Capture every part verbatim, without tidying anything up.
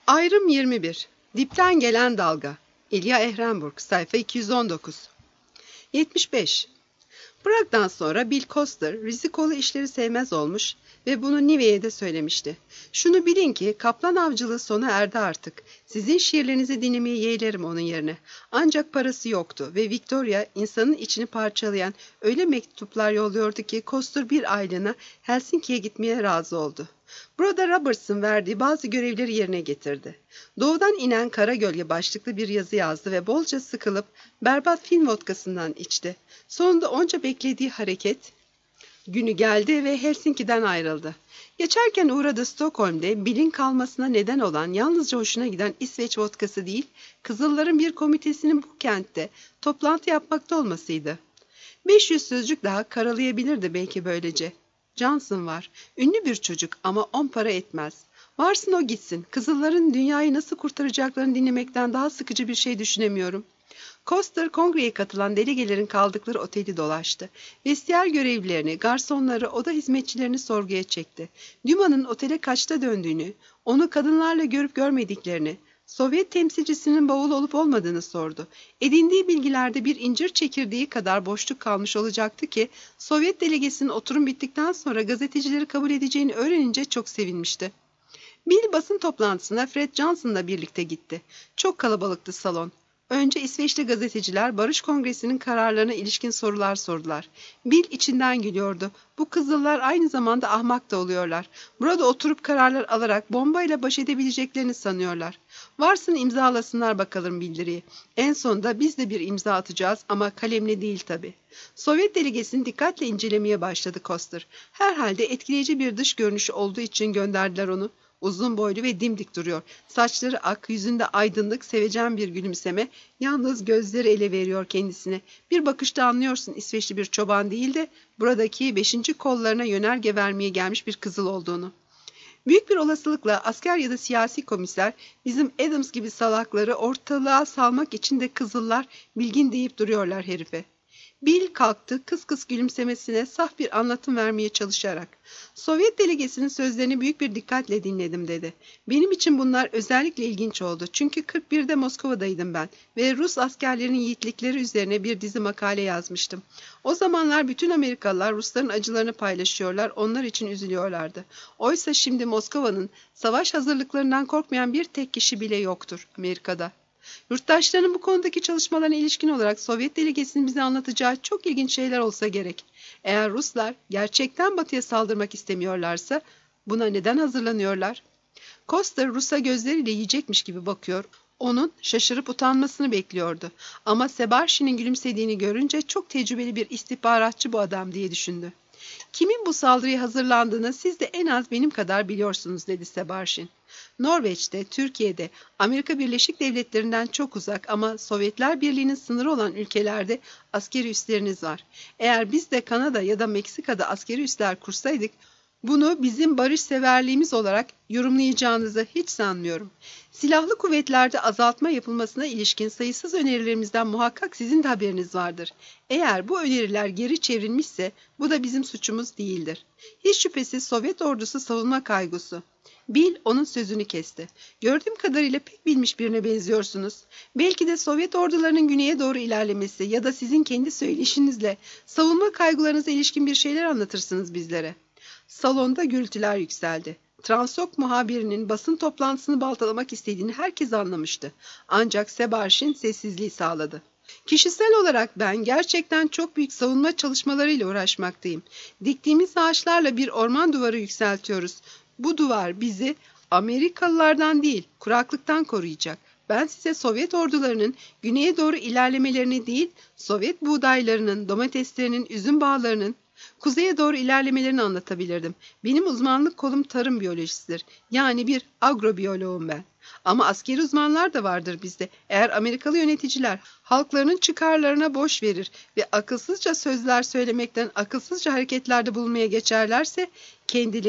Ayrım yirmi bir. Dipten gelen dalga. İlya Ehrenburg, sayfa iki yüz on dokuz. yetmiş beş. Prag'dan sonra Bill Coster, rizikolu işleri sevmez olmuş ve bunu Nive'ye de söylemişti. Şunu bilin ki kaplan avcılığı sona erdi artık. Sizin şiirlerinizi dinlemeyi yeğlerim onun yerine. Ancak parası yoktu ve Victoria insanın içini parçalayan öyle mektuplar yolluyordu ki Coster bir aylığına Helsinki'ye gitmeye razı oldu. Burada Robertson verdiği bazı görevleri yerine getirdi. Doğudan inen kara gölge başlıklı bir yazı yazdı ve bolca sıkılıp berbat film vodkasından içti. Sonunda onca beklediği hareket günü geldi ve Helsinki'den ayrıldı. Geçerken uğradığı Stockholm'de Bill'in kalmasına neden olan yalnızca hoşuna giden İsveç vodkası değil, Kızılların bir komitesinin bu kentte toplantı yapmakta olmasıydı. beş yüz sözcük daha karalayabilirdi belki böylece. Johnson var. Ünlü bir çocuk ama on para etmez. Varsın o gitsin. Kızılların dünyayı nasıl kurtaracaklarını dinlemekten daha sıkıcı bir şey düşünemiyorum. Coster, kongreye katılan delegelerin kaldıkları oteli dolaştı. Vestiyer görevlilerini, garsonları, oda hizmetçilerini sorguya çekti. Duma'nın otele kaçta döndüğünü, onu kadınlarla görüp görmediklerini, Sovyet temsilcisinin bavulu olup olmadığını sordu. Edindiği bilgilerde bir incir çekirdeği kadar boşluk kalmış olacaktı ki, Sovyet delegesinin oturum bittikten sonra gazetecileri kabul edeceğini öğrenince çok sevinmişti. Bill basın toplantısına Fred Johnson'la birlikte gitti. Çok kalabalıktı salon. Önce İsveçli gazeteciler Barış Kongresi'nin kararlarına ilişkin sorular sordular. Bill içinden gülüyordu. Bu kızıllar aynı zamanda ahmak da oluyorlar. Burada oturup kararlar alarak bombayla baş edebileceklerini sanıyorlar. Varsın imzalasınlar bakalım bildiriyi. En sonunda biz de bir imza atacağız ama kalemle değil tabii. Sovyet delegesini dikkatle incelemeye başladı Coster. Herhalde etkileyici bir dış görünüşü olduğu için gönderdiler onu. Uzun boylu ve dimdik duruyor. Saçları ak, yüzünde aydınlık, sevecen bir gülümseme. Yalnız gözleri ele veriyor kendisine. Bir bakışta anlıyorsun İsveçli bir çoban değil de buradaki beşinci kollarına yönerge vermeye gelmiş bir kızıl olduğunu. Büyük bir olasılıkla asker ya da siyasi komiser bizim Adams gibi salakları ortalığa salmak için de kızıllar bilgin deyip duruyorlar herife. Bill kalktı kıs kıs gülümsemesine saf bir anlatım vermeye çalışarak. Sovyet delegesinin sözlerini büyük bir dikkatle dinledim dedi. Benim için bunlar özellikle ilginç oldu. Çünkü kırk birde Moskova'daydım ben ve Rus askerlerinin yiğitlikleri üzerine bir dizi makale yazmıştım. O zamanlar bütün Amerikalılar Rusların acılarını paylaşıyorlar, onlar için üzülüyorlardı. Oysa şimdi Moskova'nın savaş hazırlıklarından korkmayan bir tek kişi bile yoktur Amerika'da. Yurttaşlarının bu konudaki çalışmalarına ilişkin olarak Sovyet delegesinin bize anlatacağı çok ilginç şeyler olsa gerek. Eğer Ruslar gerçekten batıya saldırmak istemiyorlarsa buna neden hazırlanıyorlar? Coster Rus'a gözleriyle yiyecekmiş gibi bakıyor. Onun şaşırıp utanmasını bekliyordu. Ama Sebarshin'in gülümsediğini görünce çok tecrübeli bir istihbaratçı bu adam diye düşündü. Kimin bu saldırıya hazırlandığını siz de en az benim kadar biliyorsunuz dedi Sebarshin. Norveç'te, Türkiye'de, Amerika Birleşik Devletleri'nden çok uzak ama Sovyetler Birliği'nin sınırı olan ülkelerde askeri üsleriniz var. Eğer biz de Kanada ya da Meksika'da askeri üsler kursaydık, bunu bizim barışseverliğimiz olarak yorumlayacağınızı hiç sanmıyorum. Silahlı kuvvetlerde azaltma yapılmasına ilişkin sayısız önerilerimizden muhakkak sizin de haberiniz vardır. Eğer bu öneriler geri çevrilmişse bu da bizim suçumuz değildir. Hiç şüphesiz Sovyet ordusu savunma kaygısı. Bill onun sözünü kesti. Gördüğüm kadarıyla pek bilmiş birine benziyorsunuz. Belki de Sovyet ordularının güneye doğru ilerlemesi ya da sizin kendi söyleyişinizle savunma kaygılarınıza ilişkin bir şeyler anlatırsınız bizlere. Salonda gürültüler yükseldi. Transok muhabirinin basın toplantısını baltalamak istediğini herkes anlamıştı. Ancak Sebarshin sessizliği sağladı. Kişisel olarak ben gerçekten çok büyük savunma çalışmalarıyla uğraşmaktayım. Diktiğimiz ağaçlarla bir orman duvarı yükseltiyoruz. Bu duvar bizi Amerikalılardan değil, kuraklıktan koruyacak. Ben size Sovyet ordularının güneye doğru ilerlemelerini değil, Sovyet buğdaylarının, domateslerinin, üzüm bağlarının kuzeye doğru ilerlemelerini anlatabilirdim. Benim uzmanlık kolum tarım biyolojisidir. Yani bir agrobiyoloğum ben. Ama askeri uzmanlar da vardır bizde. Eğer Amerikalı yöneticiler halklarının çıkarlarına boş verir ve akılsızca sözler söylemekten akılsızca hareketlerde bulunmaya geçerlerse kendileri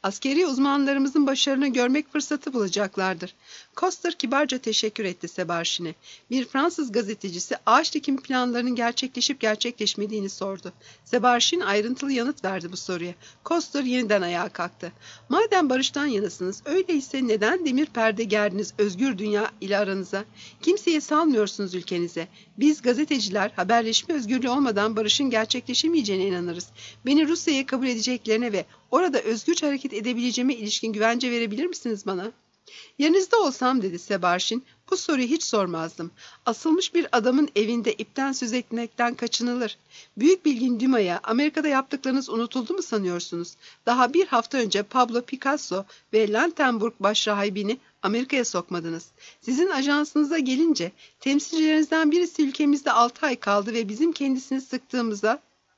Askeri uzmanlarımızın başarını görmek fırsatı bulacaklardır. Coster kibarca teşekkür etti Sebastian'e. Bir Fransız gazetecisi ağaç dikim planlarının gerçekleşip gerçekleşmediğini sordu. Sebastian ayrıntılı yanıt verdi bu soruya. Coster yeniden ayağa kalktı. Madem barıştan yanasınız, öyleyse neden demir perde gerdiniz özgür dünya ile aranıza? Kimseye salmıyorsunuz ülkenize. Biz gazeteciler haberleşme özgürlüğü olmadan barışın gerçekleşemeyeceğine inanırız. Beni Rusya'ya kabul edeceklerine ve orada özgürce hareket edebileceğime ilişkin güvence verebilir misiniz bana? Yerinizde olsam, dedi Sebastian, bu soruyu hiç sormazdım. Asılmış bir adamın evinde ipten söz etmekten kaçınılır. Büyük bilgin Duma'ya Amerika'da yaptıklarınız unutuldu mu sanıyorsunuz? Daha bir hafta önce Pablo Picasso ve Lantenburg başrahibini Amerika'ya sokmadınız. Sizin ajansınıza gelince temsilcilerinizden birisi ülkemizde altı ay kaldı ve bizim kendisini sıktığımıza,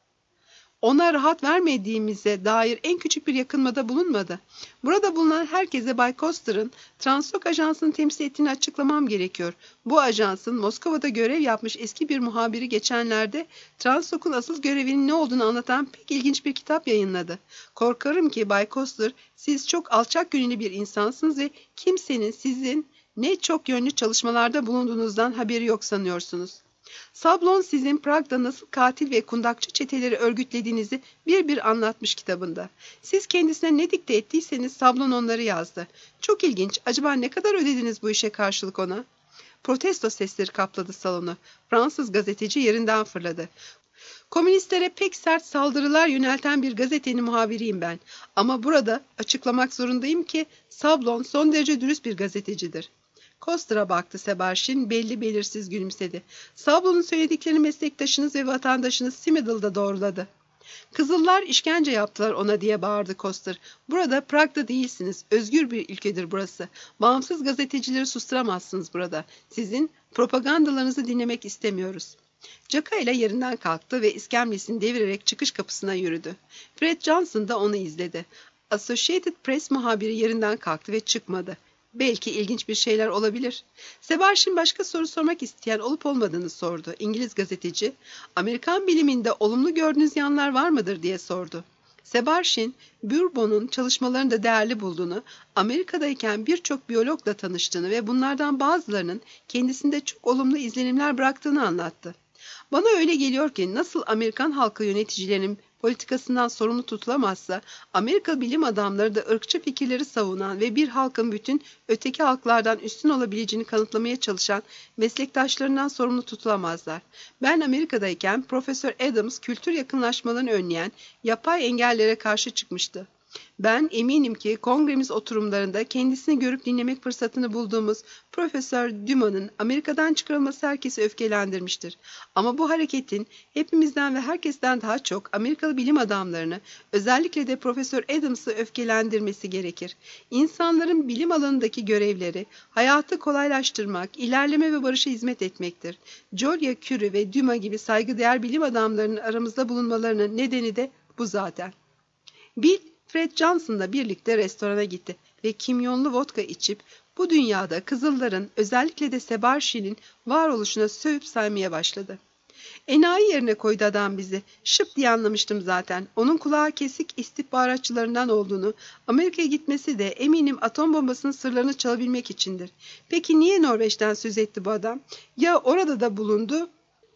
ona rahat vermediğimize dair en küçük bir yakınmada bulunmadı. Burada bulunan herkese Bay Coster'ın Transok Ajansı'nı temsil ettiğini açıklamam gerekiyor. Bu ajansın Moskova'da görev yapmış eski bir muhabiri geçenlerde Transok'un asıl görevinin ne olduğunu anlatan pek ilginç bir kitap yayınladı. Korkarım ki Bay Coster, siz çok alçak gönüllü bir insansınız ve kimsenin sizin ne çok yönlü çalışmalarda bulunduğunuzdan haberi yok sanıyorsunuz. Sablon sizin Prag'da nasıl katil ve kundakçı çeteleri örgütlediğinizi bir bir anlatmış kitabında. Siz kendisine ne dikte ettiyseniz Sablon onları yazdı. Çok ilginç. Acaba ne kadar ödediniz bu işe karşılık ona? Protesto sesleri kapladı salonu. Fransız gazeteci yerinden fırladı. Komünistlere pek sert saldırılar yönelten bir gazetenin muhabiriyim ben. Ama burada açıklamak zorundayım ki Sablon son derece dürüst bir gazetecidir. Coster'a baktı Sebastian, belli belirsiz gülümsedi. Sablon'un söylediklerini meslektaşınız ve vatandaşınız Simidal da doğruladı. Kızıllar işkence yaptılar ona, diye bağırdı Coster. Burada Prag'da değilsiniz. Özgür bir ülkedir burası. Bağımsız gazetecileri susturamazsınız burada. Sizin propagandalarınızı dinlemek istemiyoruz. Caka ile yerinden kalktı ve iskemlesini devirerek çıkış kapısına yürüdü. Fred Johnson da onu izledi. Associated Press muhabiri yerinden kalktı ve çıkmadı. Belki ilginç bir şeyler olabilir. Sebastian başka soru sormak isteyen olup olmadığını sordu. İngiliz gazeteci, Amerikan biliminde olumlu gördüğünüz yanlar var mıdır diye sordu. Sebastian, Bourbon'un çalışmalarını değerli bulduğunu, Amerika'dayken birçok biyologla tanıştığını ve bunlardan bazılarının kendisinde çok olumlu izlenimler bıraktığını anlattı. Bana öyle geliyor ki nasıl Amerikan halkı yöneticilerinin politikasından sorumlu tutulamazsa, Amerika bilim adamları da ırkçı fikirleri savunan ve bir halkın bütün öteki halklardan üstün olabileceğini kanıtlamaya çalışan meslektaşlarından sorumlu tutulamazlar. Ben Amerika'dayken Profesör Adams kültür yakınlaşmalarını önleyen yapay engellere karşı çıkmıştı. Ben eminim ki kongremiz oturumlarında kendisini görüp dinlemek fırsatını bulduğumuz Profesör Duma'nın Amerika'dan çıkarılması herkesi öfkelendirmiştir. Ama bu hareketin hepimizden ve herkesten daha çok Amerikalı bilim adamlarını, özellikle de Profesör Adams'ı öfkelendirmesi gerekir. İnsanların bilim alanındaki görevleri, hayatı kolaylaştırmak, ilerleme ve barışa hizmet etmektir. Joliot Curie ve Duma gibi saygıdeğer bilim adamlarının aramızda bulunmalarının nedeni de bu zaten. Bill, Fred Johnson'la birlikte restorana gitti ve kimyonlu vodka içip bu dünyada Kızılların, özellikle de Sebastian'in varoluşuna sövüp saymaya başladı. Enayi yerine koydu adam bizi. Şıp diye anlamıştım zaten. Onun kulağı kesik istihbaratçılarından olduğunu, Amerika'ya gitmesi de eminim atom bombasının sırlarını çalabilmek içindir. Peki niye Norveç'ten söz etti bu adam? Ya orada da bulundu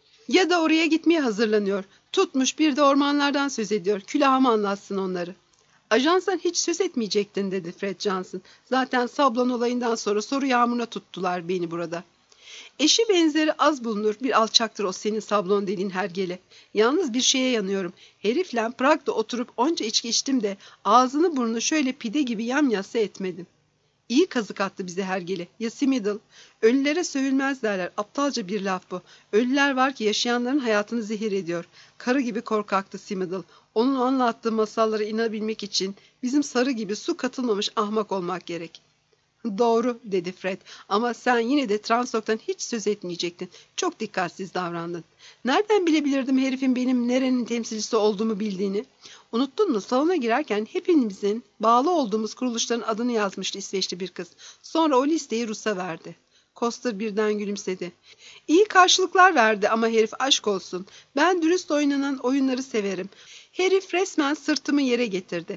ya da oraya gitmeye hazırlanıyor. Tutmuş bir de ormanlardan söz ediyor. Külahıma anlatsın onları. Ajanstan hiç söz etmeyecektin, dedi Fred Johnson. Zaten Sablon olayından sonra soru yağmuruna tuttular beni burada. Eşi benzeri az bulunur bir alçaktır o senin Sablon dediğin hergele. Yalnız bir şeye yanıyorum. Herifle Prag'da oturup onca içki içtim de ağzını burnunu şöyle pide gibi yamyassa etmedim. İyi kazık attı bize hergele. Ya Simidal? Ölülere sövülmez derler. Aptalca bir laf bu. Ölüler var ki yaşayanların hayatını zehir ediyor. Karı gibi korkaktı Simidal. Onun anlattığı masallara inanabilmek için bizim sarı gibi su katılmamış ahmak olmak gerek. Doğru, dedi Fred, ama sen yine de Transok'tan hiç söz etmeyecektin. Çok dikkatsiz davrandın. Nereden bilebilirdim herifin benim nerenin temsilcisi olduğumu bildiğini? Unuttun mu, salona girerken hepimizin bağlı olduğumuz kuruluşların adını yazmıştı İsveçli bir kız. Sonra o listeyi Rus'a verdi. Coster birden gülümsedi. İyi karşılıklar verdi ama herif, aşk olsun. Ben dürüst oynanan oyunları severim. Herif resmen sırtımı yere getirdi.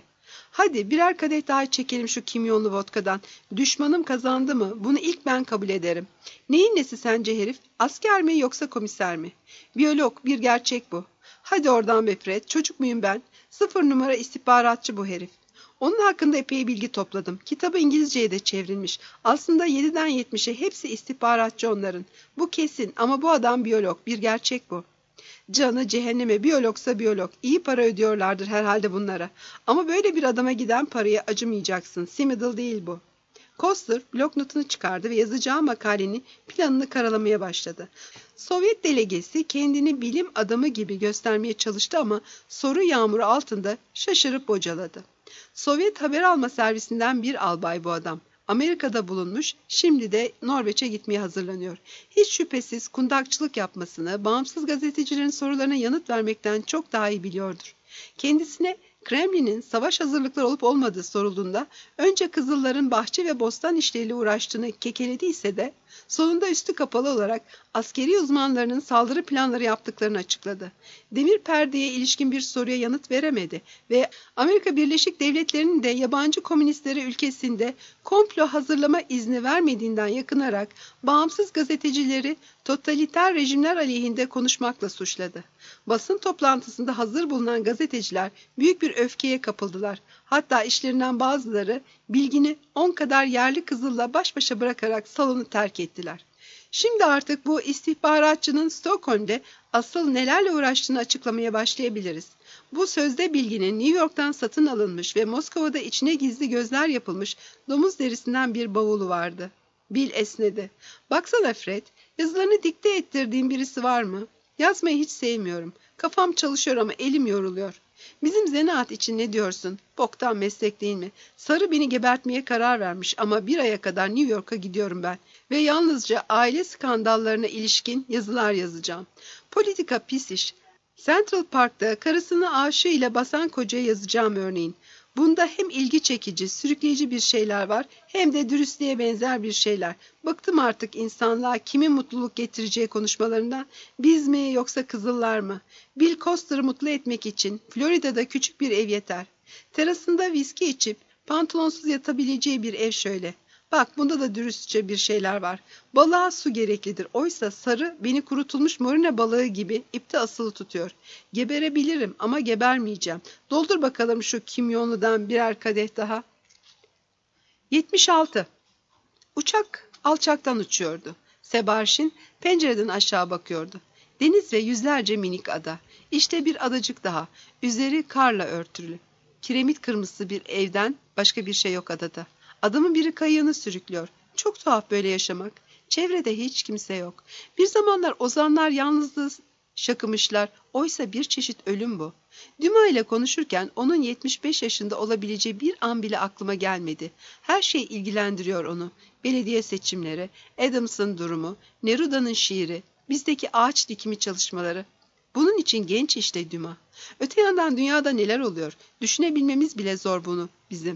Hadi birer kadeh daha çekelim şu kimyonlu vodkadan. Düşmanım kazandı mı? Bunu ilk ben kabul ederim. Neyin nesi sence herif? Asker mi yoksa komiser mi? Biyolog, bir gerçek bu. Hadi oradan be Fred, çocuk muyum ben? Sıfır numara istihbaratçı bu herif. Onun hakkında epey bilgi topladım. Kitabı İngilizceye de çevrilmiş. Aslında yediden yetmişe hepsi istihbaratçı onların. Bu kesin ama bu adam biyolog, bir gerçek bu. Canı cehenneme, biyologsa biyolog. İyi para ödüyorlardır herhalde bunlara. Ama böyle bir adama giden paraya acımayacaksın. Simidal değil bu. Koster bloknotunu çıkardı ve yazacağı makalenin planını karalamaya başladı. Sovyet delegesi kendini bilim adamı gibi göstermeye çalıştı ama soru yağmuru altında şaşırıp bocaladı. Sovyet haber alma servisinden bir albay bu adam. Amerika'da bulunmuş, şimdi de Norveç'e gitmeye hazırlanıyor. Hiç şüphesiz kundakçılık yapmasını, bağımsız gazetecilerin sorularına yanıt vermekten çok daha iyi biliyordur. Kendisine Kremlin'in savaş hazırlıkları olup olmadığı sorulduğunda önce Kızılların bahçe ve bostan işleriyle uğraştığını kekelediyse de sonunda üstü kapalı olarak askeri uzmanlarının saldırı planları yaptıklarını açıkladı. Demir perdeye ilişkin bir soruya yanıt veremedi ve Amerika Birleşik Devletleri'nin de yabancı komünistleri ülkesinde komplo hazırlama izni vermediğinden yakınarak bağımsız gazetecileri totaliter rejimler aleyhinde konuşmakla suçladı. Basın toplantısında hazır bulunan gazeteciler büyük bir öfkeye kapıldılar. Hatta işlerinden bazıları bilgini on kadar yerli Kızıl'la baş başa bırakarak salonu terk ettiler. Şimdi artık bu istihbaratçının Stockholm'de asıl nelerle uğraştığını açıklamaya başlayabiliriz. Bu sözde bilginin New York'tan satın alınmış ve Moskova'da içine gizli gözler yapılmış domuz derisinden bir bavulu vardı. Bill esnedi. Baksana Fred, yazılarını dikte ettirdiğin birisi var mı? Yazmayı hiç sevmiyorum. Kafam çalışıyor ama elim yoruluyor. Bizim zanaat için ne diyorsun? Boktan meslek değil mi? Sarı beni gebertmeye karar vermiş ama bir aya kadar New York'a gidiyorum ben. Ve yalnızca aile skandallarına ilişkin yazılar yazacağım. Politika pis iş. Central Park'ta karısını aşığıyla basan kocaya yazacağım örneğin. Bunda hem ilgi çekici, sürükleyici bir şeyler var hem de dürüstlüğe benzer bir şeyler. Bıktım artık insanlığa kimin mutluluk getireceği konuşmalarından. Biz mi yoksa Kızıllar mı? Bill Coster'ı mutlu etmek için Florida'da küçük bir ev yeter. Terasında viski içip pantolonsuz yatabileceği bir ev şöyle. Bak bunda da dürüstçe bir şeyler var. Balığa su gereklidir. Oysa sarı beni kurutulmuş morina balığı gibi ipte asılı tutuyor. Geberebilirim ama gebermeyeceğim. Doldur bakalım şu kimyonludan birer kadeh daha. yetmiş altı. Uçak alçaktan uçuyordu. Sebastian pencereden aşağı bakıyordu. Deniz ve yüzlerce minik ada. İşte bir adacık daha. Üzeri karla örtülü. Kiremit kırmızısı bir evden başka bir şey yok adada. Adamın biri kayığını sürüklüyor. Çok tuhaf böyle yaşamak. Çevrede hiç kimse yok. Bir zamanlar ozanlar yalnızlığı şakımışlar. Oysa bir çeşit ölüm bu. Duma ile konuşurken onun yetmiş beş yaşında olabileceği bir an bile aklıma gelmedi. Her şey ilgilendiriyor onu. Belediye seçimleri, Adams'ın durumu, Neruda'nın şiiri, bizdeki ağaç dikimi çalışmaları. Bunun için genç işte Duma. Öte yandan dünyada neler oluyor? Düşünebilmemiz bile zor bunu bizim.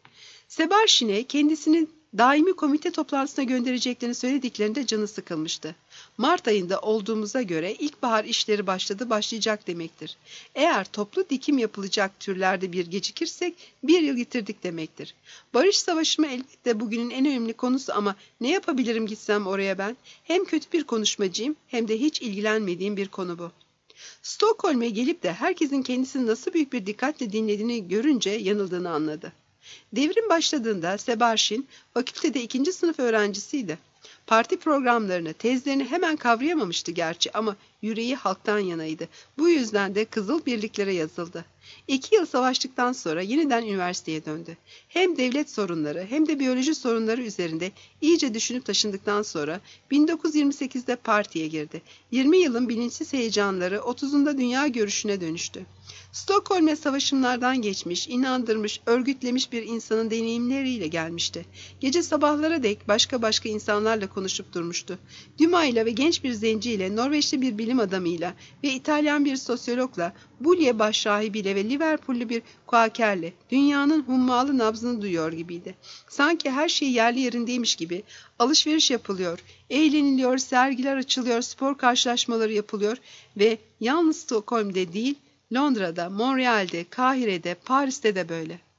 Sebastian'e kendisini daimi komite toplantısına göndereceklerini söylediklerinde canı sıkılmıştı. Mart ayında olduğumuza göre ilkbahar işleri başladı başlayacak demektir. Eğer toplu dikim yapılacak türlerde bir gecikirsek bir yıl yitirdik demektir. Barış savaşı mı elbette bugünün en önemli konusu ama ne yapabilirim gitsem oraya ben? Hem kötü bir konuşmacıyım hem de hiç ilgilenmediğim bir konu bu. Stockholm'e gelip de herkesin kendisini nasıl büyük bir dikkatle dinlediğini görünce yanıldığını anladı. Devrim başladığında Sebastian fakültede ikinci sınıf öğrencisiydi. Parti programlarını, tezlerini hemen kavrayamamıştı gerçi ama yüreği halktan yanaydı. Bu yüzden de Kızıl Birliklere yazıldı. İki yıl savaştıktan sonra yeniden üniversiteye döndü. Hem devlet sorunları hem de biyoloji sorunları üzerinde iyice düşünüp taşındıktan sonra bin dokuz yüz yirmi sekizde partiye girdi. yirmi yılın bilinçsiz heyecanları otuzunda dünya görüşüne dönüştü. Stockholm'e savaşımlardan geçmiş, inandırmış, örgütlemiş bir insanın deneyimleriyle gelmişti. Gece sabahlara dek başka başka insanlarla konuşup durmuştu. Duma ile ve genç bir zenciyle, Norveçli bir bilim adamıyla ve İtalyan bir sosyologla, Bulye başrahibiyle ve Liverpool'lu bir kuakerle dünyanın hummalı nabzını duyuyor gibiydi. Sanki her şey yerli yerindeymiş gibi alışveriş yapılıyor, eğleniliyor, sergiler açılıyor, spor karşılaşmaları yapılıyor ve yalnız Stockholm'de değil, Londra'da, Montreal'de, Kahire'de, Paris'te de böyle.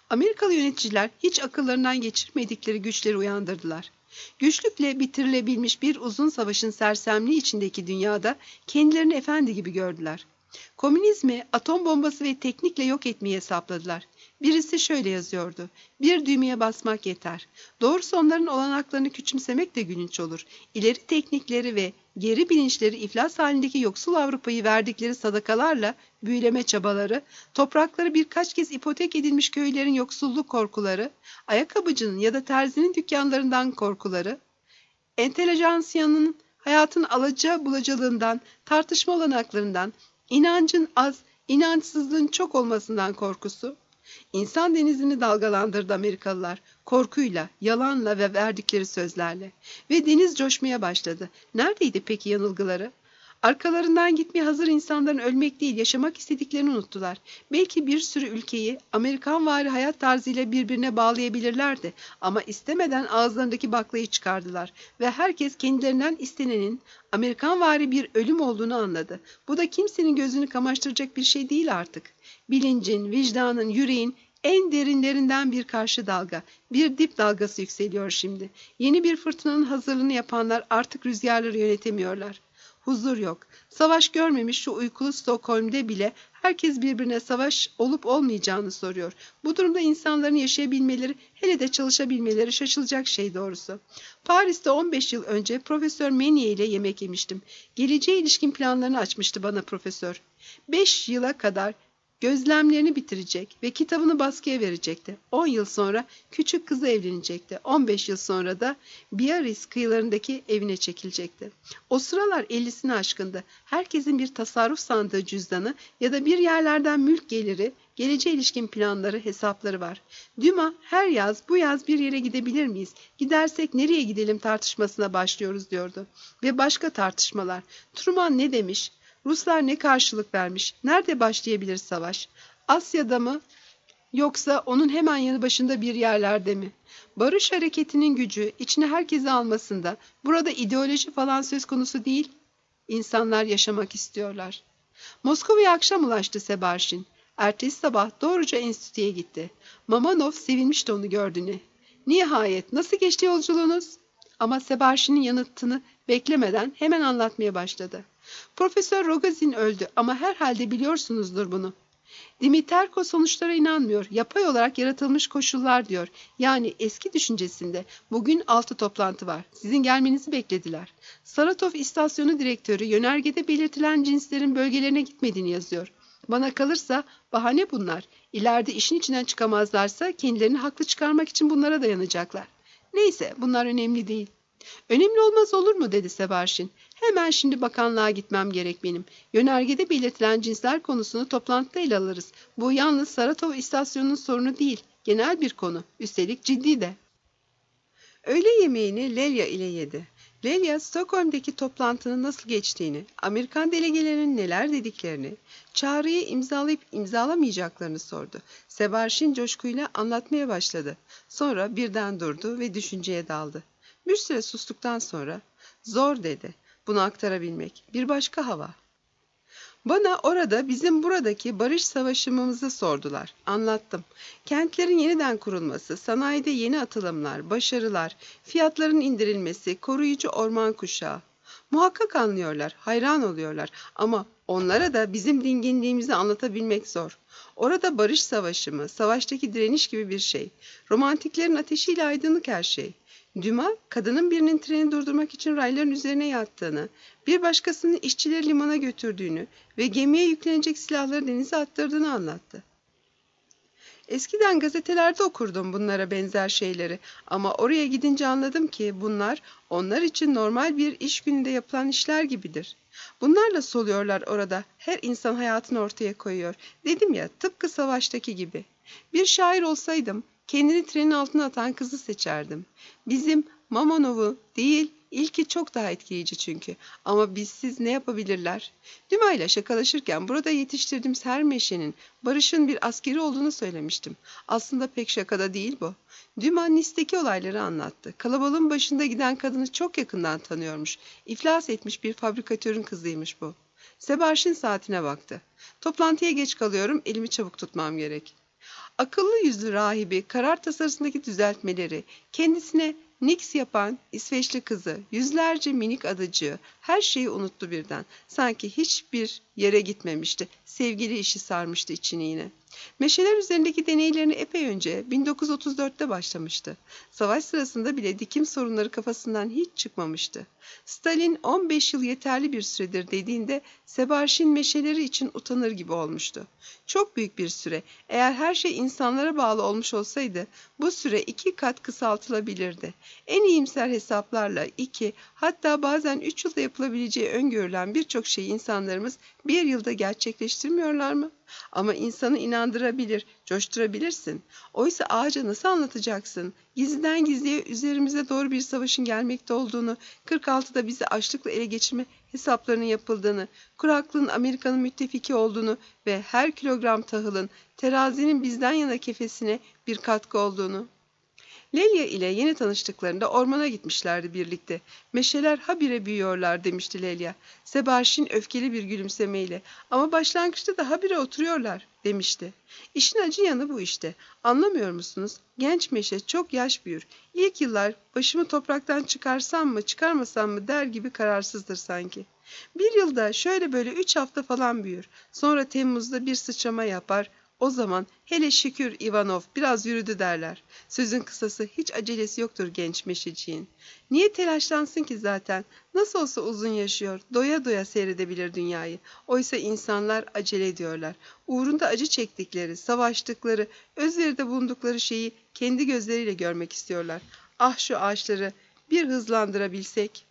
Amerikalı yöneticiler hiç akıllarından geçirmedikleri güçleri uyandırdılar. Güçlükle bitirilebilmiş bir uzun savaşın sersemliği içindeki dünyada kendilerini efendi gibi gördüler. Komünizmi atom bombası ve teknikle yok etmeyi hesapladılar. Birisi şöyle yazıyordu: bir düğmeye basmak yeter. Doğrusu onların olanaklarını küçümsemek de gülünç olur. İleri teknikleri ve geri bilinçleri iflas halindeki yoksul Avrupa'yı verdikleri sadakalarla büyüleme çabaları, toprakları birkaç kez ipotek edilmiş köylerin yoksulluk korkuları, ayakkabıcının ya da terzinin dükkanlarından korkuları, entelejansiyanın hayatın alaca bulacalığından, tartışma olanaklarından, inancın az, inançsızlığın çok olmasından korkusu, İnsan denizini dalgalandırdı Amerikalılar, korkuyla, yalanla ve verdikleri sözlerle. Ve deniz coşmaya başladı. Neredeydi peki yanılgıları? Arkalarından gitmeye hazır insanların ölmek değil, yaşamak istediklerini unuttular. Belki bir sürü ülkeyi Amerikanvari hayat tarzıyla birbirine bağlayabilirlerdi. Ama istemeden ağızlarındaki baklayı çıkardılar. Ve herkes kendilerinden istenenin Amerikanvari bir ölüm olduğunu anladı. Bu da kimsenin gözünü kamaştıracak bir şey değil artık. Bilincin, vicdanın, yüreğin en derinlerinden bir karşı dalga, bir dip dalgası yükseliyor şimdi. Yeni bir fırtınanın hazırlığını yapanlar artık rüzgarları yönetemiyorlar. Huzur yok. Savaş görmemiş şu uykulu Stockholm'de bile herkes birbirine savaş olup olmayacağını soruyor. Bu durumda insanların yaşayabilmeleri, hele de çalışabilmeleri şaşılacak şey doğrusu. Paris'te on beş yıl önce Profesör Menier ile yemek yemiştim. Geleceğe ilişkin planlarını açmıştı bana profesör. Beş yıla kadar gözlemlerini bitirecek ve kitabını baskıya verecekti. On yıl sonra küçük kızı evlenecekti. On beş yıl sonra da Biarritz kıyılarındaki evine çekilecekti. O sıralar ellisini aşkındı. Herkesin bir tasarruf sandığı cüzdanı ya da bir yerlerden mülk geliri, geleceğe ilişkin planları, hesapları var. Dumas her yaz bu yaz bir yere gidebilir miyiz? Gidersek nereye gidelim tartışmasına başlıyoruz diyordu. Ve başka tartışmalar. Truman ne demiş? Ruslar ne karşılık vermiş? Nerede başlayabilir savaş? Asya'da mı? Yoksa onun hemen yanı başında bir yerlerde mi? Barış hareketinin gücü içine herkesi almasında, burada ideoloji falan söz konusu değil. İnsanlar yaşamak istiyorlar. Moskova'ya akşam ulaştı Sebarshin. Ertesi sabah doğruca enstitüye gitti. Mamanov sevinmişti onu gördüğüne. Nihayet nasıl geçti yolculuğunuz? Ama Sebarshin'in yanıtını beklemeden hemen anlatmaya başladı. Profesör Rogozin öldü ama herhalde biliyorsunuzdur bunu. Dimiterko sonuçlara inanmıyor. Yapay olarak yaratılmış koşullar diyor. Yani eski düşüncesinde bugün altı toplantı var. Sizin gelmenizi beklediler. Saratov istasyonu direktörü yönergede belirtilen cinslerin bölgelerine gitmediğini yazıyor. Bana kalırsa bahane bunlar. İleride işin içinden çıkamazlarsa kendilerini haklı çıkarmak için bunlara dayanacaklar. Neyse bunlar önemli değil. Önemli olmaz olur mu dedi Sebarshin. Hemen şimdi bakanlığa gitmem gerek benim. Yönergede belirtilen cinsler konusunu toplantıda ele alırız. Bu yalnız Saratov istasyonunun sorunu değil. Genel bir konu. Üstelik ciddi de. Öğle yemeğini Lelia ile yedi. Lelia, Stockholm'deki toplantının nasıl geçtiğini, Amerikan delegelerinin neler dediklerini, çağrıyı imzalayıp imzalamayacaklarını sordu. Sebarshin coşkuyla anlatmaya başladı. Sonra birden durdu ve düşünceye daldı. Bir süre sustuktan sonra, zor dedi, bunu aktarabilmek, bir başka hava. Bana orada bizim buradaki barış savaşımımızı sordular. Anlattım. Kentlerin yeniden kurulması, sanayide yeni atılımlar, başarılar, fiyatların indirilmesi, koruyucu orman kuşağı. Muhakkak anlıyorlar, hayran oluyorlar ama onlara da bizim dinginliğimizi anlatabilmek zor. Orada barış savaşı mı, savaştaki direniş gibi bir şey. Romantiklerin ateşiyle aydınlık her şey. Dumas, kadının birinin treni durdurmak için rayların üzerine yattığını, bir başkasının işçileri limana götürdüğünü ve gemiye yüklenecek silahları denize attırdığını anlattı. Eskiden gazetelerde okurdum bunlara benzer şeyleri ama oraya gidince anladım ki bunlar onlar için normal bir iş gününde yapılan işler gibidir. Bunlarla soluyorlar orada, her insan hayatını ortaya koyuyor. Dedim ya, tıpkı savaştaki gibi. Bir şair olsaydım, kendini trenin altına atan kızı seçerdim. Bizim Mamonov'u değil, ilki çok daha etkileyici çünkü. Ama bizsiz ne yapabilirler? Dumas ile şakalaşırken burada yetiştirdiğimiz her meşenin, barışın bir askeri olduğunu söylemiştim. Aslında pek şakada değil bu. Dumas Nice'deki olayları anlattı. Kalabalığın başında giden kadını çok yakından tanıyormuş. İflas etmiş bir fabrikatörün kızıymış bu. Sebarshin saatine baktı. Toplantıya geç kalıyorum, elimi çabuk tutmam gerek. Akıllı yüzlü rahibi karar tasarısındaki düzeltmeleri, kendisine Nix yapan İsveçli kızı, yüzlerce minik adacığı, her şeyi unuttu birden. Sanki hiçbir yere gitmemişti. Sevgili işi sarmıştı içini yine. Meşeler üzerindeki deneylerini epey önce bin dokuz yüz otuz dörtte başlamıştı. Savaş sırasında bile dikim sorunları kafasından hiç çıkmamıştı. Stalin on beş yıl yeterli bir süredir dediğinde Sebaşin meşeleri için utanır gibi olmuştu. Çok büyük bir süre. Eğer her şey insanlara bağlı olmuş olsaydı bu süre iki kat kısaltılabilirdi. En iyimser hesaplarla iki, hatta bazen üç yılda yapılabileceği öngörülen birçok şeyi insanlarımız bir yılda gerçekleştirmiyorlar mı? Ama insanı inandırabilir, coşturabilirsin. Oysa ağaca nasıl anlatacaksın? Gizliden gizliye üzerimize doğru bir savaşın gelmekte olduğunu, kırk altıda bizi açlıkla ele geçirme hesaplarının yapıldığını, kuraklığın Amerika'nın müttefiki olduğunu ve her kilogram tahılın terazinin bizden yana kefesine bir katkı olduğunu. Lelya ile yeni tanıştıklarında ormana gitmişlerdi birlikte. Meşeler habire büyüyorlar demişti Lelya. Sebaşin öfkeli bir gülümsemeyle. Ama başlangıçta da habire oturuyorlar demişti. İşin acı yanı bu işte. Anlamıyor musunuz? Genç meşe çok yaş büyür. İlk yıllar başımı topraktan çıkarsam mı çıkarmasam mı der gibi kararsızdır sanki. Bir yılda şöyle böyle üç hafta falan büyür. Sonra Temmuz'da bir sıçrama yapar. O zaman hele şükür Ivanov biraz yürüdü derler. Sözün kısası hiç acelesi yoktur genç meşeciğin. Niye telaşlansın ki zaten? Nasıl olsa uzun yaşıyor, doya doya seyredebilir dünyayı. Oysa insanlar acele ediyorlar. Uğrunda acı çektikleri, savaştıkları, özveride bulundukları şeyi kendi gözleriyle görmek istiyorlar. Ah şu ağaçları bir hızlandırabilsek.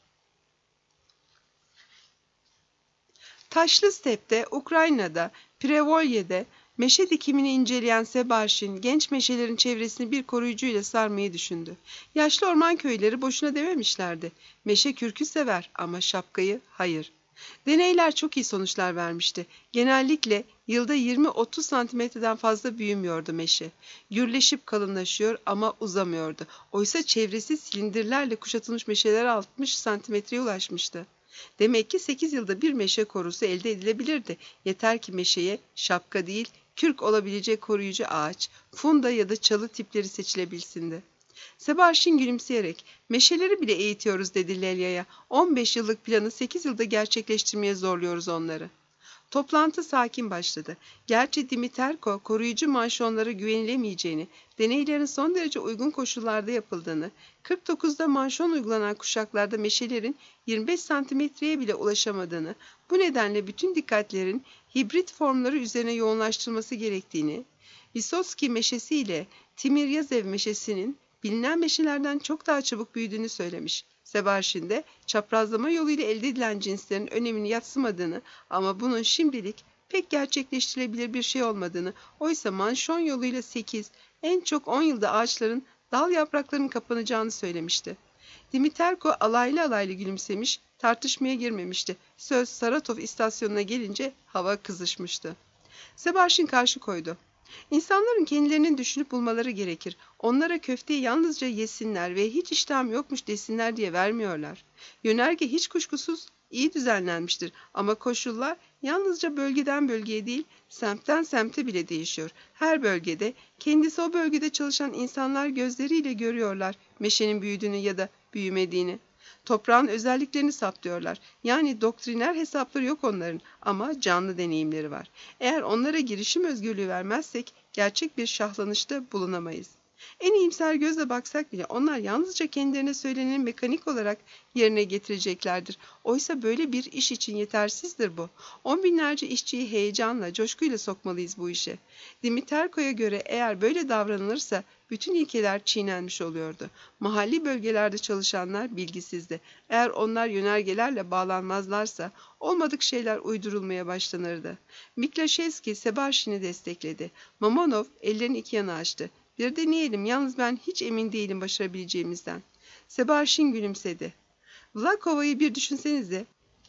Taşlı Step'te, Ukrayna'da, Prevolye'de, meşe dikimini inceleyen Sebaşin, genç meşelerin çevresini bir koruyucuyla sarmayı düşündü. Yaşlı orman köyleri boşuna dememişlerdi. Meşe kürkü sever ama şapkayı hayır. Deneyler çok iyi sonuçlar vermişti. Genellikle yılda yirmi otuz santimetreden fazla büyümüyordu meşe. Gürleşip kalınlaşıyor ama uzamıyordu. Oysa çevresi silindirlerle kuşatılmış meşeler altmış santimetreye ulaşmıştı. Demek ki sekiz yılda bir meşe korusu elde edilebilirdi. Yeter ki meşeye şapka değil, kürk olabilecek koruyucu ağaç, funda ya da çalı tipleri seçilebilsindi. Sebaşin gülümseyerek, meşeleri bile eğitiyoruz dedi Lelya'ya. on beş yıllık planı sekiz yılda gerçekleştirmeye zorluyoruz onları. Toplantı sakin başladı. Gerçi Dimiterko koruyucu manşonlara güvenilemeyeceğini, deneylerin son derece uygun koşullarda yapıldığını, kırk dokuzda manşon uygulanan kuşaklarda meşelerin yirmi beş santimetreye bile ulaşamadığını, bu nedenle bütün dikkatlerin hibrit formları üzerine yoğunlaştırılması gerektiğini, Vysotsky meşesi ile Timiryazev meşesinin bilinen meşelerden çok daha çabuk büyüdüğünü söylemiş. Sebaşin de çaprazlama yoluyla elde edilen cinslerin önemini yadsımadığını ama bunun şimdilik pek gerçekleştirilebilir bir şey olmadığını, oysa manşon yoluyla sekiz, en çok on yılda ağaçların dal yapraklarının kapanacağını söylemişti. Dimiterko alaylı alaylı gülümsemiş, tartışmaya girmemişti. Söz Saratov istasyonuna gelince hava kızışmıştı. Sebaşin karşı koydu. İnsanların kendilerinin düşünüp bulmaları gerekir. Onlara köfteyi yalnızca yesinler ve hiç iştahım yokmuş desinler diye vermiyorlar. Yönerge hiç kuşkusuz iyi düzenlenmiştir ama koşullar yalnızca bölgeden bölgeye değil, semtten semte bile değişiyor. Her bölgede kendisi o bölgede çalışan insanlar gözleriyle görüyorlar meşenin büyüdüğünü ya da büyümediğini. Toprağın özelliklerini saptıyorlar. Yani doktriner hesapları yok onların ama canlı deneyimleri var. Eğer onlara girişim özgürlüğü vermezsek gerçek bir şahlanışta bulunamayız. En iyimser gözle baksak bile onlar yalnızca kendilerine söyleneni mekanik olarak yerine getireceklerdir. Oysa böyle bir iş için yetersizdir bu. On binlerce işçiyi heyecanla, coşkuyla sokmalıyız bu işe. Dimiterko'ya göre eğer böyle davranılırsa bütün ilkeler çiğnenmiş oluyordu. Mahalli bölgelerde çalışanlar bilgisizdi. Eğer onlar yönergelerle bağlanmazlarsa olmadık şeyler uydurulmaya başlanırdı. Miklaşevski Sebaşin'i destekledi. Mamonov ellerini iki yana açtı. Bir deneyelim, yalnız ben hiç emin değilim başarabileceğimizden. Sebaşin gülümsedi. Vlakova'yı bir düşünsenize.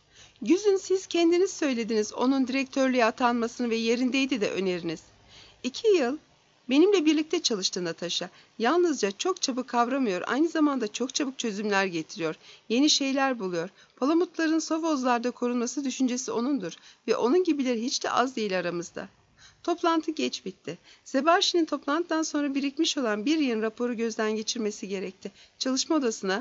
Güzün siz kendiniz söylediniz onun direktörlüğe atanmasını ve yerindeydi de öneriniz. İki yıl benimle birlikte çalıştı Natasha. Yalnızca çok çabuk kavramıyor, aynı zamanda çok çabuk çözümler getiriyor. Yeni şeyler buluyor. Palamutların Sovozlarda korunması düşüncesi onundur ve onun gibileri hiç de az değil aramızda. Toplantı geç bitti. Sebastian'in toplantıdan sonra birikmiş olan bir yığın raporu gözden geçirmesi gerekti. Çalışma odasına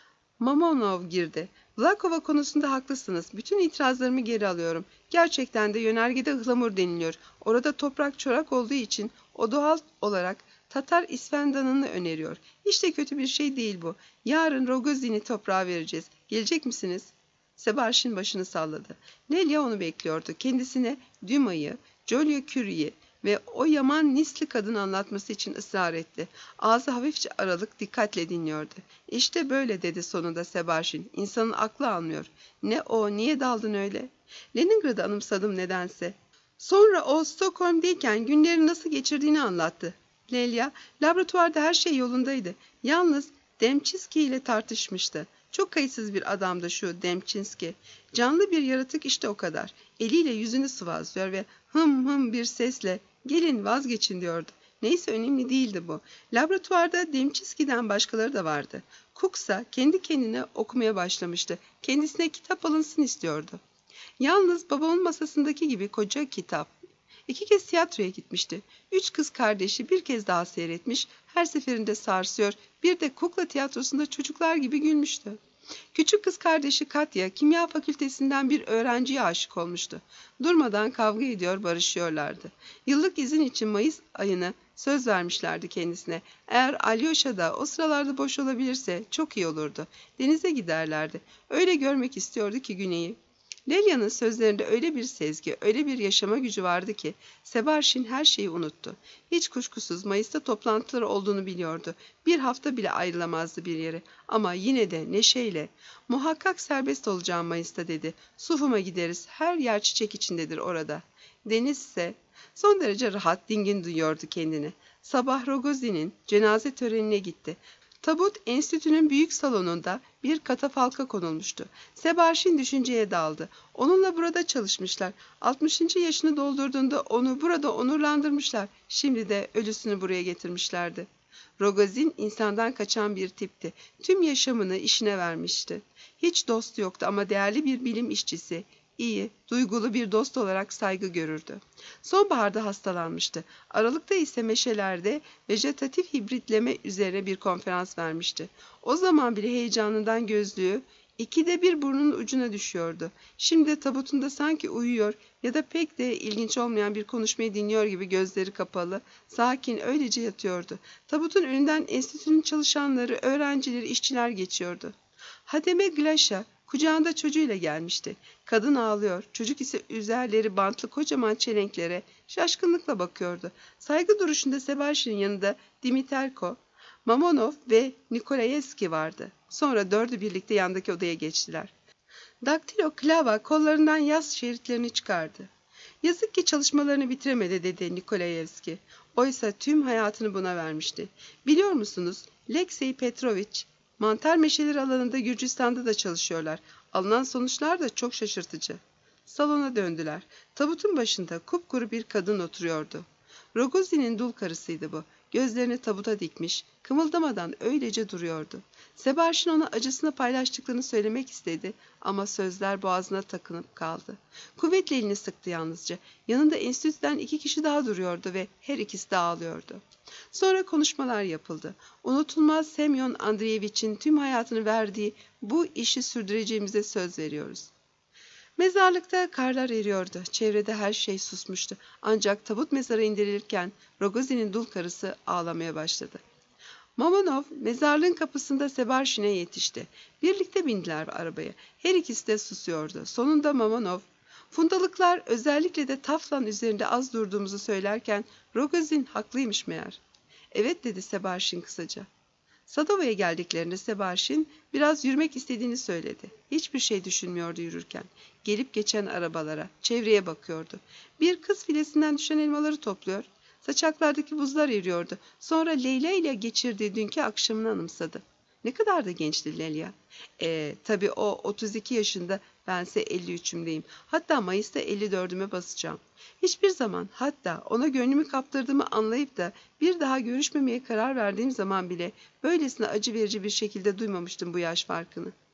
Mamonov girdi. Vlakova konusunda haklısınız. Bütün itirazlarımı geri alıyorum. Gerçekten de yönergede ıhlamur deniliyor. Orada toprak çorak olduğu için o doğal olarak Tatar İsvendan'ını öneriyor. Hiç de kötü bir şey değil bu. Yarın Rogozin'i toprağa vereceğiz. Gelecek misiniz? Sebastian başını salladı. Nelia onu bekliyordu. Kendisine Duma'yı, Julia Curie'yi ve o yaman Nisli kadını anlatması için ısrar etti. Ağzı hafifçe aralık, dikkatle dinliyordu. İşte böyle dedi sonunda Sebastian. İnsanın aklı almıyor. Ne o, niye daldın öyle? Leningrad'ı anımsadım nedense. Sonra o Stockholm'deyken günleri nasıl geçirdiğini anlattı. Nelia, laboratuvarda her şey yolundaydı. Yalnız Demçinski ile tartışmıştı. Çok kayıtsız bir adamdı şu Demçinski. Canlı bir yaratık işte o kadar. Eliyle yüzünü sıvazlıyor ve hım hım bir sesle gelin vazgeçin diyordu. Neyse önemli değildi bu. Laboratuvarda Demçinski'den başkaları da vardı. Cooksa kendi kendine okumaya başlamıştı. Kendisine kitap alınsın istiyordu. Yalnız babamın masasındaki gibi koca kitap. İki kez tiyatroya gitmişti. Üç kız kardeşi bir kez daha seyretmiş, her seferinde sarsıyor, bir de kukla tiyatrosunda çocuklar gibi gülmüştü. Küçük kız kardeşi Katya, kimya fakültesinden bir öğrenciye aşık olmuştu. Durmadan kavga ediyor, barışıyorlardı. Yıllık izin için Mayıs ayını söz vermişlerdi kendisine. Eğer Alyosha da o sıralarda boş olabilirse çok iyi olurdu. Denize giderlerdi. Öyle görmek istiyordu ki güneyi. Lelya'nın sözlerinde öyle bir sezgi, öyle bir yaşama gücü vardı ki Sebastian her şeyi unuttu. Hiç kuşkusuz Mayıs'ta toplantıları olduğunu biliyordu. Bir hafta bile ayrılamazdı bir yere. Ama yine de neşeyle, muhakkak serbest olacağım Mayıs'ta dedi. Sufum'a gideriz, her yer çiçek içindedir orada. Deniz ise son derece rahat, dingin duyuyordu kendini. Sabah Rogozin'in cenaze törenine gitti. Tabut enstitünün büyük salonunda bir katafalka konulmuştu. Sebastian düşünceye daldı. Onunla burada çalışmışlar. altmışıncı yaşını doldurduğunda onu burada onurlandırmışlar. Şimdi de ölüsünü buraya getirmişlerdi. Rogozin insandan kaçan bir tipti. Tüm yaşamını işine vermişti. Hiç dostu yoktu ama değerli bir bilim işçisi, iyi, duygulu bir dost olarak saygı görürdü. Sonbaharda hastalanmıştı. Aralıkta ise meşelerde vejetatif hibritleme üzerine bir konferans vermişti. O zaman bile heyecanından gözlüğü ikide bir burnunun ucuna düşüyordu. Şimdi tabutunda sanki uyuyor ya da pek de ilginç olmayan bir konuşmayı dinliyor gibi gözleri kapalı, sakin öylece yatıyordu. Tabutun önünden enstitünün çalışanları, öğrencileri, işçiler geçiyordu. Hademe Glaşa kucağında çocuğuyla gelmişti. Kadın ağlıyor, çocuk ise üzerleri bantlı kocaman çelenklere şaşkınlıkla bakıyordu. Saygı duruşunda Sebastian'ın yanında Dimiterko, Mamonov ve Nikolayevski vardı. Sonra dördü birlikte yandaki odaya geçtiler. Daktilo Klava kollarından yaz şeritlerini çıkardı. Yazık ki çalışmalarını bitiremedi dedi Nikolayevski. Oysa tüm hayatını buna vermişti. Biliyor musunuz, Leksey Petrovich, mantar meşeleri alanında Gürcistan'da da çalışıyorlar. Alınan sonuçlar da çok şaşırtıcı. Salona döndüler. Tabutun başında kupkuru bir kadın oturuyordu. Rogozin'in dul karısıydı bu. Gözlerini tabuta dikmiş, kımıldamadan öylece duruyordu. Sebastian ona acısını paylaştıklarını söylemek istedi ama sözler boğazına takınıp kaldı. Kuvvetle elini sıktı yalnızca. Yanında enstitüden iki kişi daha duruyordu ve her ikisi de ağlıyordu. Sonra konuşmalar yapıldı. Unutulmaz Semyon Andreyevich'in tüm hayatını verdiği bu işi sürdüreceğimize söz veriyoruz. Mezarlıkta karlar eriyordu. Çevrede her şey susmuştu. Ancak tabut mezara indirilirken Rogozin'in dul karısı ağlamaya başladı. Mamonov mezarlığın kapısında Sebastian'e yetişti. Birlikte bindiler arabaya. Her ikisi de susuyordu. Sonunda Mamonov, fundalıklar özellikle de Taflan üzerinde az durduğumuzu söylerken Rogozin haklıymış meğer. Evet dedi Sebastian kısaca. Sadova'ya geldiklerinde Sebastian biraz yürümek istediğini söyledi. Hiçbir şey düşünmüyordu yürürken. Gelip geçen arabalara, çevreye bakıyordu. Bir kız filesinden düşen elmaları topluyor. Saçaklardaki buzlar eriyordu. Sonra Leyla ile geçirdiği dünkü akşamını anımsadı. Ne kadar da gençti Leyla. Ee, tabii o otuz iki yaşında, bense elli üçümdeyim. Hatta Mayıs'ta elli dördüme basacağım. Hiçbir zaman, hatta ona gönlümü kaptırdığımı anlayıp da bir daha görüşmemeye karar verdiğim zaman bile böylesine acı verici bir şekilde duymamıştım bu yaş farkını.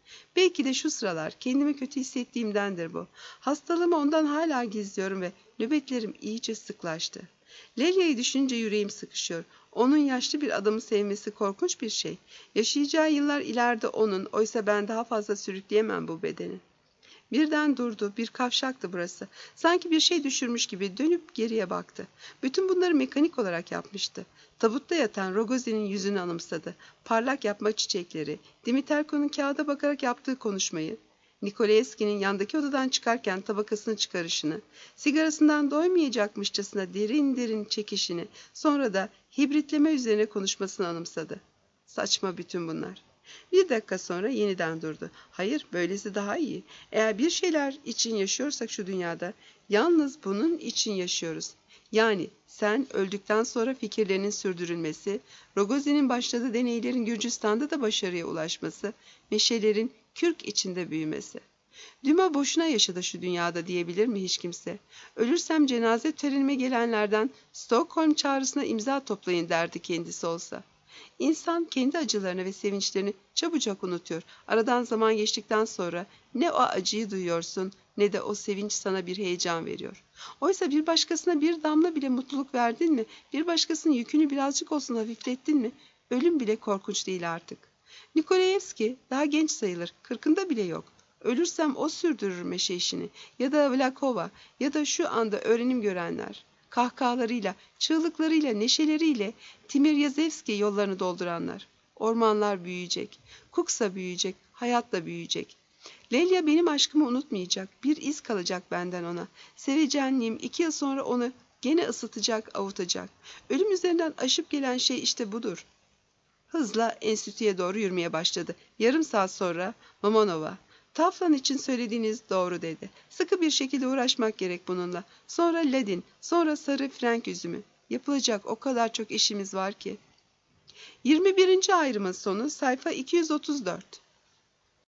Belki de şu sıralar kendimi kötü hissettiğimdendir bu. Hastalığımı ondan hala gizliyorum ve nöbetlerim iyice sıklaştı. Lelia'yı düşününce yüreğim sıkışıyor. Onun yaşlı bir adamı sevmesi korkunç bir şey. Yaşayacağı yıllar ileride onun, oysa ben daha fazla sürükleyemem bu bedeni. Birden durdu, bir kavşaktı burası. Sanki bir şey düşürmüş gibi dönüp geriye baktı. Bütün bunları mekanik olarak yapmıştı. Tabutta yatan Rogozin'in yüzünü anımsadı. Parlak yapma çiçekleri, Dimiterko'nun kağıda bakarak yaptığı konuşmayı, Nikolayevski'nin yandaki odadan çıkarken tabakasını çıkarışını, sigarasından doymayacakmışçasına derin derin çekişini, sonra da hibritleme üzerine konuşmasını anımsadı. Saçma bütün bunlar. Bir dakika sonra yeniden durdu. Hayır, böylesi daha iyi. Eğer bir şeyler için yaşıyorsak şu dünyada, yalnız bunun için yaşıyoruz. Yani sen öldükten sonra fikirlerinin sürdürülmesi, Rogozin'in başladığı deneylerin Gürcistan'da da başarıya ulaşması, meşelerin kürk içinde büyümesi. Düma boşuna yaşadı şu dünyada diyebilir mi hiç kimse? Ölürsem cenaze törenime gelenlerden Stockholm çağrısına imza toplayın derdi kendisi olsa. İnsan kendi acılarını ve sevinçlerini çabucak unutuyor. Aradan zaman geçtikten sonra ne o acıyı duyuyorsun ne de o sevinç sana bir heyecan veriyor. Oysa bir başkasına bir damla bile mutluluk verdin mi, bir başkasının yükünü birazcık olsun hafiflettin mi, ölüm bile korkunç değil artık. Nikolayevski daha genç sayılır, kırkında bile yok. Ölürsem o sürdürür meşe işini, ya da Vlakova, ya da şu anda öğrenim görenler. Kahkahalarıyla, çığlıklarıyla, neşeleriyle Timiryazevski yollarını dolduranlar. Ormanlar büyüyecek, Kuksa büyüyecek, hayat da büyüyecek. Lelia benim aşkımı unutmayacak, bir iz kalacak benden ona. Sevecenliğim iki yıl sonra onu gene ısıtacak, avutacak. Ölüm üzerinden aşıp gelen şey işte budur. Hızla enstitüye doğru yürümeye başladı. Yarım saat sonra Mamonova, Taflan için söylediğiniz doğru dedi. Sıkı bir şekilde uğraşmak gerek bununla. Sonra Ladin, sonra sarı Frank üzümü. Yapılacak o kadar çok işimiz var ki. yirmi birinci ayrımın sonu sayfa iki yüz otuz dört.